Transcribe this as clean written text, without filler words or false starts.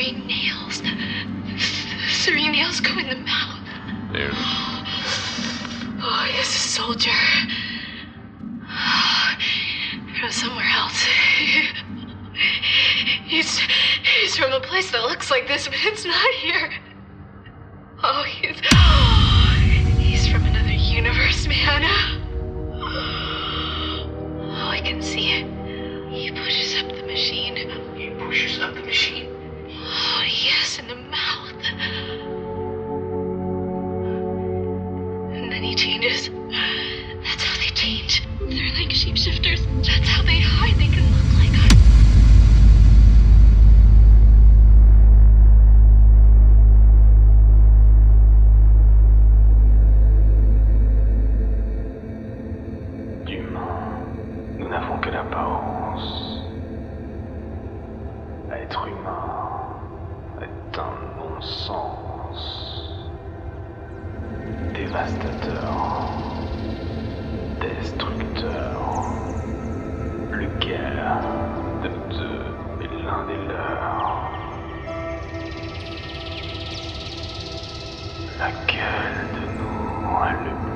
Three nails. Three nails go in the mouth. There. Oh, he's a soldier. From somewhere else. He's from a place that looks like this, but it's not here. Oh, he's from another universe, man. Oh, I can see it. He pushes up the machine. He pushes up the machine. Oh, yes, in the mouth. And then he changes. That's how they change. They're like shapeshifters. That's how they hide. They can look like us. D'humain, nous n'avons que l'apparence. Être humain est un non-sens. Dévastateur. Destructeur. Lequel de deux est l'un des leurs? Laquelle de nous a le